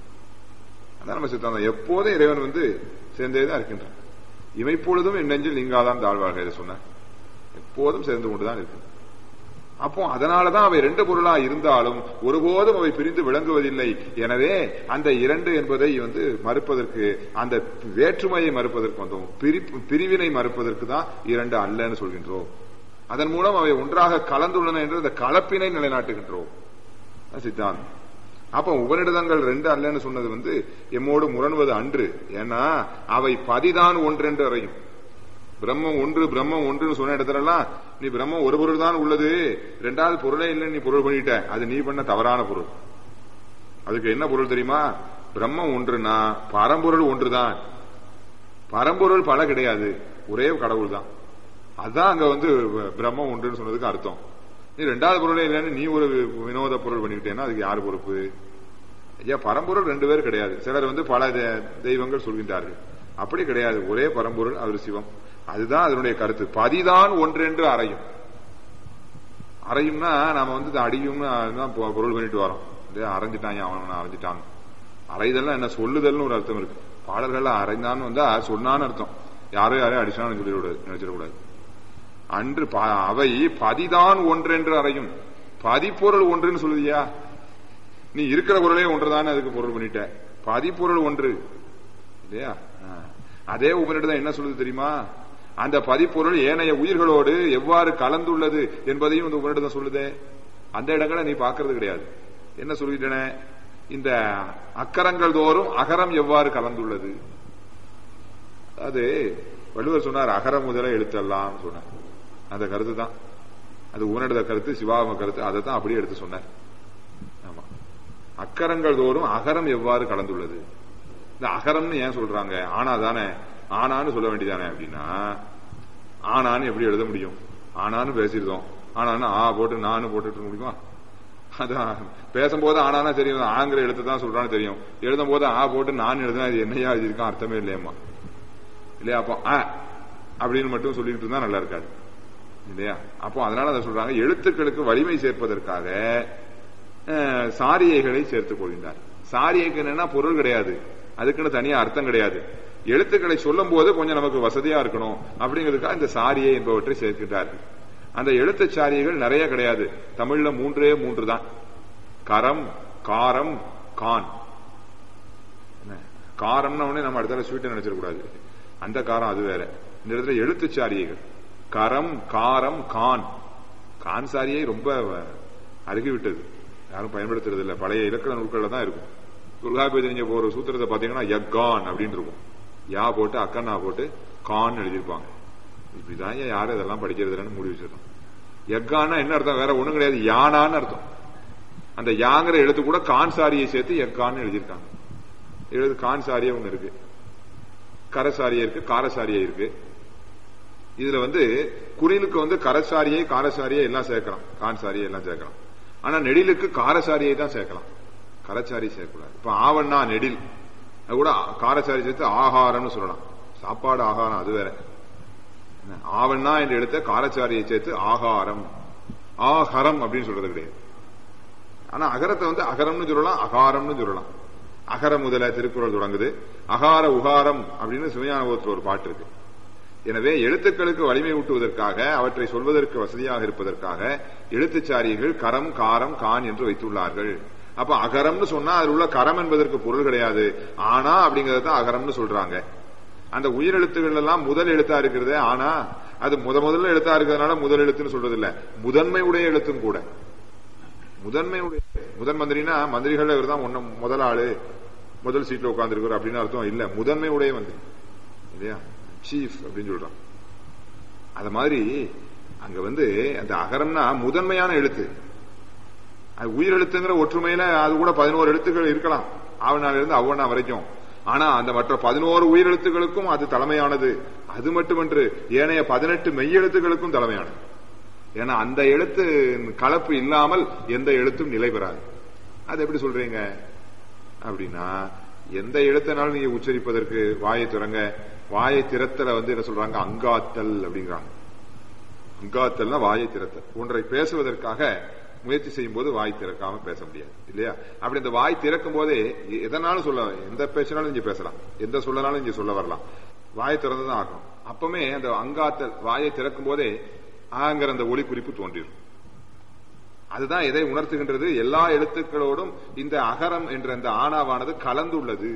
Speaker 1: அதான் நம்ம சித்தாந்தம். எப்போதும் இறைவன் வந்து சேர்ந்தேதான் இருக்கின்றான். இமைப்பொழுதும் என் நெஞ்சில் நீங்காதான் தாழ்வாக இதை சொன்ன, எப்போதும் சேர்ந்து கொண்டுதான் இருக்கு. அப்போ அதனாலதான் அவை ரெண்டு பொருளா இருந்தாலும் ஒருபோதும் அவை பிரிந்து விளங்குவதில்லை. எனவே அந்த இரண்டு என்பதை வந்து மறுப்பதற்கு, அந்த வேற்றுமையை மறுப்பதற்கு வந்தோம், பிரிவினை மறுப்பதற்கு தான் இரண்டு அல்லன்னு சொல்கின்றோம். அதன் மூலம் அவை ஒன்றாக கலந்துள்ளன என்று அந்த கலப்பினை நிலைநாட்டுகின்றோம் சித்தாந்தம். அப்ப உபநிடதங்கள் ரெண்டு அல்லன்னு சொன்னது வந்து எம்மோடு முரண்வது அன்று. ஏன்னா அவை பதிதான் ஒன்றென்று அறையும். பிரம்மம் ஒன்று, பிரம்மம் ஒன்றுன்னு சொன்ன இடத்துலலாம் நீ பிரம்மம் ஒரு பொருள் தான் உள்ளது, ரெண்டாவது பொருளே இல்லைன்னு நீ பொருள் பண்ணிட்ட, அது நீ பண்ண தவறான பொருள். அதுக்கு என்ன பொருள் தெரியுமா? பிரம்மம் ஒன்றுனா பரம்பொருள் ஒன்றுதான், பரம்பொருள் பல கிடையாது, ஒரே கடவுள் தான். அதுதான் அங்க பிரம்மம் ஒன்றுன்னு சொன்னதுக்கு அர்த்தம். நீ ரெண்டாவது பொருளே இல்லைன்னு நீ ஒரு வினோத பொருள் பண்ணிக்கிட்டேன்னா அதுக்கு யாரு பொறுப்பு? ஐயா, பரம்பொருள் ரெண்டு பேர் கிடையாது. சிலர் பல தெய்வங்கள் சொல்கின்றார்கள், அப்படி கிடையாது, ஒரே பரம்பொருள், அவர் சிவம். அதுதான் அதனுடைய கருத்து. பதிதான் ஒன்றென்று அறையும். அறையும்னா நாம அடியும்னு பொருள் பண்ணிட்டு வரோம். அரைஞ்சிட்டாங்க, அவன் அரைஞ்சிட்டான். அறைதல் என்ன, சொல்லுதல்னு ஒரு அர்த்தம் இருக்கு. பாடல்கள் அரைந்தான்னு சொன்னான்னு அர்த்தம். யாரையும் அடிச்சான்னு நினைச்சிடக்கூடாது. அன்று அவை பதிதான் ஒன்றென்று அறையும். பதிப்பொருள் ஒன்றுன்னு சொல்லுதியா? நீ இருக்கிற பொருளே ஒன்றுதான் அதுக்கு பொருள் பண்ணிட்ட. பதிப்பொருள் ஒன்று இல்லையா? அதே உபனிடம் என்ன சொல்லுது தெரியுமா? அந்த பதிப்பொருள் ஏனைய உயிர்களோடு எவ்வாறு கலந்துள்ளது என்பதையும் இந்த உபனிடம் சொல்லுதே. அந்த இடங்களை நீ பார்க்கறது கிடையாது. என்ன சொல்லிட்டன? இந்த அக்கரங்கள் தோறும் அகரம் எவ்வாறு கலந்துள்ளது. அது வள்ளுவர் சொன்னார், அகரம் முதல எழுத்தெல்லாம் சொன்னார். அந்த கருத்து தான் அது உன்னட கருத்து, சிவாகம கருத்து. அதை தான் அப்படியே எடுத்து சொன்னார். ஆமா, அக்கரங்கள் தோறும் அகரம் எவ்வாறு கலந்துள்ளது. இந்த அகரம்னு ஏன் சொல்றாங்க? ஆனா தானே, ஆனான்னு சொல்ல வேண்டியதானே. அப்படின்னா ஆனான்னு எப்படி எழுத முடியும்? ஆனான்னு பேசிருந்தோம், ஆனான்னு ஆ போட்டு நானு போட்டுட்டு முடியுமா? அதான் பேசும்போது ஆனானா தெரியும், ஆங்கிற எழுத்து தான் சொல்றான்னு தெரியும். எழுதும் போது ஆ போட்டு நான் எழுதுனா இது என்னையா எழுதிருக்கான், அர்த்தமே இல்லையம்மா இல்லையா? அப்போ அப்படின்னு மட்டும் சொல்லிட்டு இருந்தா நல்லா இருக்காது இல்லையா? அப்போ அதனால அதை சொல்றாங்க, எழுத்துக்களுக்கு வலிமை சேர்ப்பதற்காக சாரியைகளை சேர்த்துக் கொள்கின்றார். சாரியைக்கு என்னன்னா பொருள் கிடையாது, அதுக்குன்னு தனியா அர்த்தம் கிடையாது. எழுத்துக்களை சொல்லும் போது கொஞ்சம் நமக்கு வசதியா இருக்கணும் அப்படிங்கிறதுக்காக இந்த சாரியை என்பவற்றை சேர்க்கின்றார்கள். அந்த எழுத்து சாரியைகள் நிறைய கிடையாது. தமிழ்ல 3 தான். கரம், காரம், கான். காரம்னா உடனே நம்ம அடுத்த ஸ்வீட் நினைச்சிடக்கூடாது, அந்த காரம் அது வேற. இந்த இடத்துல எழுத்து சாரியைகள் கரம், காரம், கான். கான் சாரியை ரொம்ப அருகிவிட்டது, யாரும் பயன்படுத்துறது இல்லை. பழைய இலக்கண நூல்கள்ல தான் இருக்கும். தொல்காப்பியத்தில் நீங்க ஒரு சூத்திரத்தை பாத்தீங்கன்னா யக்கான் அப்படின்னு இருக்கும். யா போட்டு அக்கன்னா போட்டு கான் எழுதியிருப்பாங்க. இப்படிதான் யாரும் இதெல்லாம் படிக்கிறதுன்னு முடிவு வச்சிருக்கோம். யக்கான்னா என்ன அர்த்தம்? வேற ஒண்ணும் கிடையாது, யானான்னு அர்த்தம். அந்த யாங்கிற எழுத்து கூட கான் சாரியை சேர்த்து யக்கான்னு எழுதியிருக்காங்க. எழுது கான் சாரியே ஒண்ணு இருக்கு, கரசாரியை இருக்கு, காரசாரியை இருக்கு. இதுல குறிலுக்கு கரசாரியை, காரசாரியை எல்லாம் சேர்க்கலாம், கான் சாரியை எல்லாம் சேர்க்கலாம். ஆனா நெடிலுக்கு காரசாரியை தான் சேர்க்கலாம், கரச்சாரி சேர்க்கக்கூடாது. இப்ப ஆவண்ணா நெடில், அது கூட காரசாரி சேர்த்து ஆகாரம்னு சொல்லலாம். சாப்பாடு ஆகாரம் அது வேற. ஆவண்ணா என்று எடுத்த காரச்சாரியை சேர்த்து ஆகாரம், ஆகரம் அப்படின்னு சொல்றது கிடையாது. ஆனா அகரத்தை அகரம்னு சொல்லலாம், அகாரம்னு சொல்லலாம். அகர முதல திருக்குறள் தொடங்குது, அகார உகாரம் அப்படின்னு சிவஞானபோதத்தில் ஒரு பாட்டு இருக்கு. எனவே எழுத்துக்களுக்கு வலிமை ஊட்டுவதற்காக, அவற்றை சொல்வதற்கு வசதியாக இருப்பதற்காக எழுத்துச்சாரிகள் கரம், காரம், கான் என்று வைத்துள்ளார்கள். அப்ப அகரம்னு சொன்னா அதில் உள்ள கரம் என்பதற்கு பொருள் கிடையாது, ஆனா அப்படிங்கறத அகரம்னு சொல்றாங்க. அந்த உயிரெழுத்துக்கள் எல்லாம் முதல் எழுத்தா இருக்கிறது, ஆனா அது முதல்ல எழுத்தா இருக்கிறதுனால முதல் எழுத்துன்னு சொல்றது இல்ல, முதன்மை உடைய எழுத்தும் கூட. முதன்மை உடைய முதன் மந்திரினா மந்திரிகள் இவர் தான் முதல் ஆளு, முதல் சீட்ல உட்கார்ந்து இருக்கிறார் அப்படின்னு அர்த்தம் இல்ல. முதன்மை உடைய மந்திரி இல்லையா, சீஃப் அப்படின்னு சொல்றான். அது மாதிரி அங்க அந்த அகரம்னா முதன்மையான எழுத்து. அது உயிரெழுத்துங்கிற ஒற்றுமையில அது கூட 11 எழுத்துக்கள் இருக்கலாம், ஆவணால இருந்து அவ்வண்ணா வரைக்கும். ஆனா அந்த மற்ற 11 உயிரெழுத்துக்களுக்கும் அது தலைமையானது. அது மட்டுமன்று ஏனைய 18 மெய்யெழுத்துக்களுக்கும் தலைமையானது. ஏன்னா அந்த எழுத்து கலப்பு இல்லாமல் எந்த எழுத்தும் நிலை பெறாது. அது எப்படி சொல்றீங்க அப்படின்னா, எந்த எழுத்தினாலும் நீங்க உச்சரிப்பதற்கு வாயை திறங்க, வாயை திறத்தல என்ன சொல்றாங்க, அங்காத்தல் அப்படிங்கிறாங்க. அங்காத்தல்னா வாயை திறத்தல். ஒன்றை பேசுவதற்காக முயற்சி செய்யும் போது வாய் திறக்காம பேச முடியாது இல்லையா? அப்படி இந்த வாய் திறக்கும் போதே எதனாலும் சொல்ல, எந்த பேசினாலும் இங்க பேசலாம், எந்த சொல்லனாலும் இங்க சொல்ல வரலாம். வாயை திறந்துதான் ஆகும். அப்பவுமே அந்த அங்காத்தல், வாயை திறக்கும் போதே ஆங்கிற அந்த ஒளி குறிப்பு தோன்றிடும். அதுதான் எதை உணர்த்துகின்றது, எல்லா எழுத்துக்களோடும் இந்த அகரம் என்ற அந்த ஆணாவானது கலந்துள்ளது.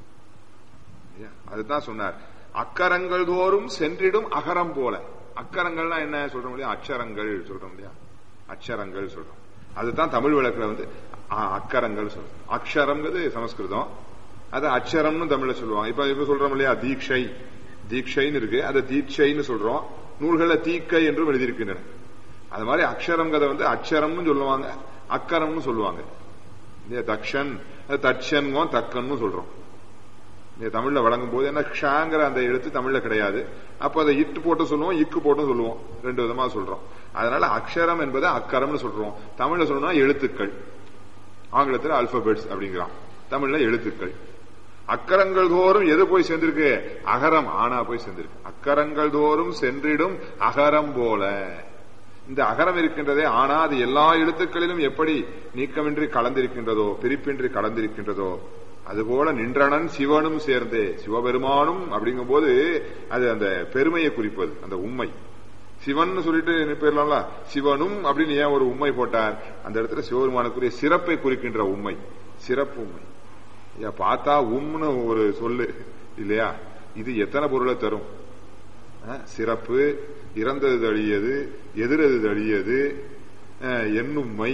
Speaker 1: அதுதான் சொன்னார், அக்கரங்கள் தோறும் சென்றிடும் அகரம் போல. அக்கரங்கள்னா என்ன சொல்றோம் இல்லையா, அக்ஷரங்கள் சொல்றோம் இல்லையா, அக்ஷரங்கள் சொல்றோம். அதுதான் தமிழ் வழக்குல அக்கரங்கள் சொல்றோம். அக்ஷரம்ங்கிறது சமஸ்கிருதம், அது அக்ஷரம்னு தமிழ்ல சொல்லுவாங்க. இப்ப சொல்றோம் இல்லையா, தீட்சை, தீட்சைன்னு இருக்கு, அதை தீட்சைன்னு சொல்றோம். நூல்கள தீக்கை என்றும் எழுதியிருக்கின்றன. அது மாதிரி அக்ஷரம்ங்கிறத அக்ஷரம்னு சொல்லுவாங்க, அக்கரம்னு சொல்லுவாங்க. தக்ஷன், தட்சன், தக்கன்னு சொல்றோம். தமிழ்ல வழங்கும் போது என்ன ஷாங்கிற அந்த எழுத்து தமிழ்ல கிடையாது. அப்ப அதை இட்டு போட்டு சொல்லுவோம், இக்கு போட்டும் சொல்லுவோம், ரெண்டு விதமா சொல்றோம். அதனால அக்ஷரம் என்பதை அக்கரம்னு சொல்றோம். தமிழ்ல சொல்லணும்னா எழுத்துக்கள், ஆங்கிலத்தில் அல்பபெட்ஸ் அப்படிங்கிறான். தமிழ்ல எழுத்துக்கள். அக்கரங்கள் தோறும் எது போய் சேர்ந்திருக்கு? அகரம் ஆனா போய் சேர்ந்திருக்கு. அக்கரங்கள் தோறும் சென்றிடும் அகரம் போல. இந்த அகரம் இருக்கின்றதே ஆனா அது எல்லா எழுத்துக்களிலும் எப்படி நீக்கமின்றி கலந்திருக்கின்றதோ, பிரிப்பின்றி கலந்திருக்கின்றதோ, அதுபோல நின்றனன் சிவனும் சேர்ந்தே, சிவபெருமானும் அப்படிங்கும் போது அது அந்த பெருமையை குறிப்பது, அந்த உண்மை. சிவன் சொல்லிட்டு பேர்லாம்ல, சிவனும் அப்படின்னு ஏன் ஒரு உண்மை போட்டார்? அந்த இடத்துல சிவபெருமானுக்குரிய சிறப்பை குறிக்கின்ற உண்மை, சிறப்பு உண்மை. பார்த்தா உம்னு ஒரு சொல்லு இல்லையா, இது எத்தனை பொருளை தரும்? சிறப்பு, இறந்தது தழியது, எதிரது தழியது, எண்ணுண்மை,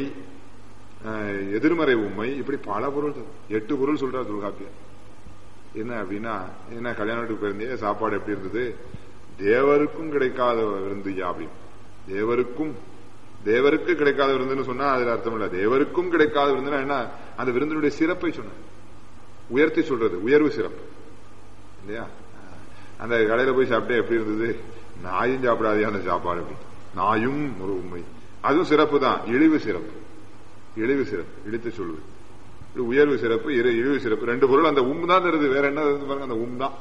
Speaker 1: எதிர்மறை உண்மை, இப்படி பல பொருள் தரும். 8 பொருள் சொல்றார் தொல்காப்பியர். என்ன அப்படின்னா, என்ன கல்யாண வீட்டுக்கு போயிருந்தே சாப்பாடு எப்படி இருந்தது? தேவருக்கும் கிடைக்காத விருந்துயா அப்படின்னு. தேவருக்கு கிடைக்காத விருந்துன்னு சொன்னா அதுல அர்த்தம் இல்ல. தேவருக்கும் கிடைக்காத விருந்துன்னா என்ன? அந்த விருந்தினுடைய சிறப்பை சொன்ன, உயர்த்தி சொல்றது, உயர்வு சிறப்பு இல்லையா? அந்த கடையில போய் சாப்பிட்டே எப்படி இருந்தது? நாயும் சாப்பிடாதே அந்த சாப்பாடு அப்படி. நாயும் ஒரு உண்மை, அதுவும் சிறப்பு தான். இழிவு சிறப்பு, இழிவு சிறப்பு, இழித்து சொல்வது. உயர்வு சிறப்பு, இழிவு சிறப்பு, 2 பொருள் அந்த தான் தருது. வேற என்ன பாருங்க, அந்த தான்.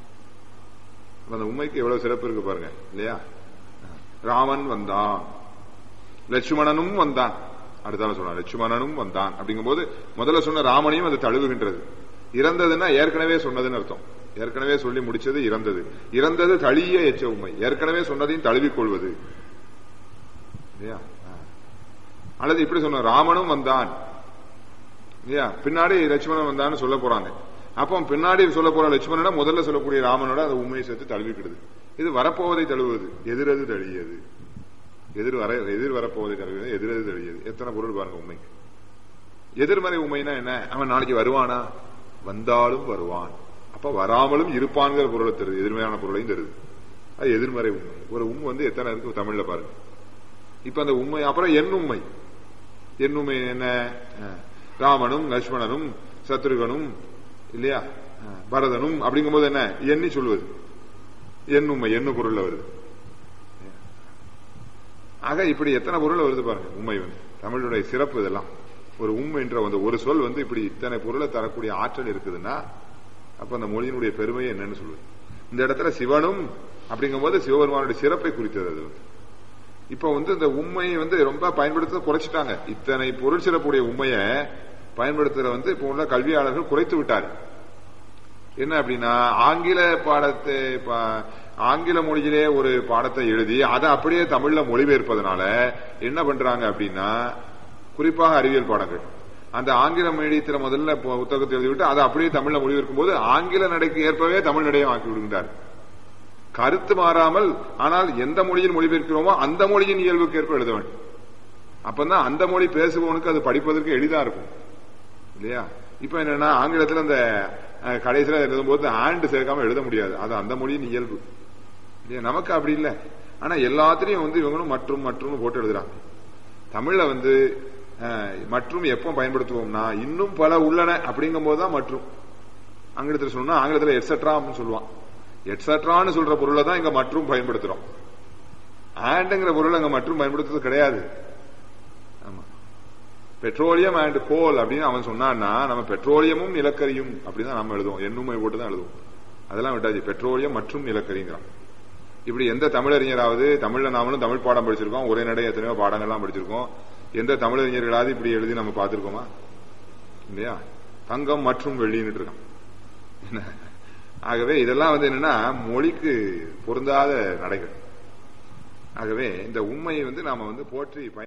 Speaker 1: அந்த உண்மைக்கு எவ்வளவு சிறப்பு இருக்கு பாருங்க இல்லையா? ராமன் வந்தான், லட்சுமணனும் வந்தான், அடுத்தால சொன்னான் லட்சுமணனும் வந்தான். அப்படிங்கும் போது முதல்ல சொன்ன ராமனையும் அது தழுவுகின்றது. இறந்ததுன்னா ஏற்கனவே சொன்னதுன்னு அர்த்தம். ஏற்கனவே சொல்லி முடிச்சது இறந்தது. இறந்தது தழிய எச்ச உண்மை, ஏற்கனவே சொன்னதையும் தழுவிக்கொள்வது இல்லையா? அல்லது இப்படி சொன்ன ராமனும் வந்தான் இல்லையா, பின்னாடி லட்சுமணன் வந்தான்னு சொல்ல போறாங்க. அப்போ பின்னாடி சொல்ல போற லட்சுமணனா முதல்ல சொல்லக்கூடிய ராமனோட அந்த உண்மையை சேர்த்து தழுவிக்கிடுது. இது வரப்போவதை தழுவுவது, எதிரது தழியது, எதிர் வரப்போவதை தழுவுவது, எதிரது தழியது. எத்தனை பொருள் பாருங்க உண்மைக்கு. எதிர்மறை உண்மைனா என்ன? அவன் நாளைக்கு வருவானா? வந்தாலும் வருவான், அப்ப வராமலும் இருப்பான்கிற பொருளை தருது, எதிர்மையான பொருளையும் தருது. அது எதிர்மறை உண்மை. ஒரு உண்மை வந்து எத்தனை இருக்கு தமிழ்ல பாருங்க. இப்ப அந்த உண்மை அப்புறம் எண்ணுண்மை. எண்ணுண்மை என்ன? ராமனும் லட்சுமணனும் சத்ருகனும் இல்லையா, பரதனும் அப்படிங்கும் போது என்ன? எண்ணி சொல்வது எண்ணுண்மை, எண்ணு பொருள்ல வருது. ஆக இப்படி எத்தனை பொருள் வருது பாருங்க உண்மை வந்து. தமிழுடைய சிறப்பு இதெல்லாம். ஒரு உண்மை என்ற ஒரு சொல் வந்து இப்படி இத்தனை பொருளை தரக்கூடிய ஆற்றல் இருக்குதுன்னா அப்ப அந்த மொழியினுடைய பெருமை என்னன்னு சொல்லுது. இந்த இடத்துல சிவனும் அப்படிங்கும் போது சிவபெருமானுடைய சிறப்பை குறித்தது. அது வந்து இப்ப வந்து இந்த உண்மையை வந்து ரொம்ப பயன்படுத்த குறைச்சிட்டாங்க. இத்தனை பொருள் சிறப்புடைய உண்மையை பயன்படுத்துற வந்து இப்ப உள்ள கல்வியாளர்கள் குறைத்து விட்டார். என்ன அப்படின்னா, ஆங்கில பாடத்தை, ஆங்கில மொழியிலே ஒரு பாடத்தை எழுதி அதை அப்படியே தமிழ்ல மொழிபெயர்ப்பதனால என்ன பண்றாங்க அப்படின்னா, குறிப்பாக அறிவியல் பாடங்கள் அந்த ஆங்கில மீடியத்தில் முதல்ல புத்தகத்தை எழுதிவிட்டு அதை அப்படியே தமிழ்ல மொழிபெயர்க்கும் போது ஆங்கில நடைக்கு ஏற்பவே தமிழ் நடையை ஆக்கி விடுகின்றார். கருத்து மாறாமல், ஆனால் எந்த மொழியில் மொழிபெயர்க்கிறோமோ அந்த மொழியின் இயல்புக்கு ஏற்ப எழுத வேண்டும். அப்பதான் அந்த மொழி பேசுபவனுக்கு அது படிப்பதற்கு எளிதா இருக்கும் இல்லையா? இப்ப என்னன்னா, ஆங்கிலத்தில் அந்த கடைசியில் எழுதும் போது ஆண்டு சேர்க்காம எழுத முடியாது, அது அந்த மொழியின் இயல்பு இல்லையா? நமக்கு அப்படி இல்லை. ஆனா எல்லாத்திலையும் வந்து இவங்களும் மற்றும் மற்றும் போட்டு எழுதுறாங்க. தமிழ்ல வந்து மற்றும் எப்ப பயன்படுத்துவோம்னா, இன்னும் பல உள்ளன அப்படிங்கும் போதுதான் மற்றும். ஆங்கிலத்தில் சொல்லணும்னா ஆங்கிலத்தில் எட்ஸெட்ரா சொல்லுவான். எட்ஸெட்ரான்னு சொல்ற பொருளை தான் இங்க மற்றும் பயன்படுத்துறோம். ஆண்டுங்கிற பொருள் அங்க மற்றும் பயன்படுத்துறது கிடையாது. ஆமா, பெட்ரோலியம் அண்ட் கோல் அப்படின்னு அவன் சொன்னான்னா நம்ம பெட்ரோலியமும் நிலக்கரியும் அப்படிதான் நம்ம எழுதுவோம், எண்ணுமை போட்டு தான் எழுதுவோம். அதெல்லாம் விட்டாச்சு, பெட்ரோலியம் மற்றும் நிலக்கரிங்கிறான். இப்படி எந்த தமிழறிஞராவது, தமிழ்ல நாமளும் தமிழ் பாடம் படிச்சிருக்கோம், ஒரே நடை எத்தனையோ பாடங்கள்லாம் படிச்சிருக்கோம், எந்த தமிழறிஞர்களாவது இப்படி எழுதி நம்ம பார்த்திருக்கோமா? இல்லையா? தங்கம் மற்றும் வெள்ளின்னு இருக்கான். ஆகவே இதெல்லாம் வந்து என்னன்னா மொழிக்கு பொருந்தாத நடைகள். ஆகவே இந்த உண்மையை வந்து நாம வந்து போற்றி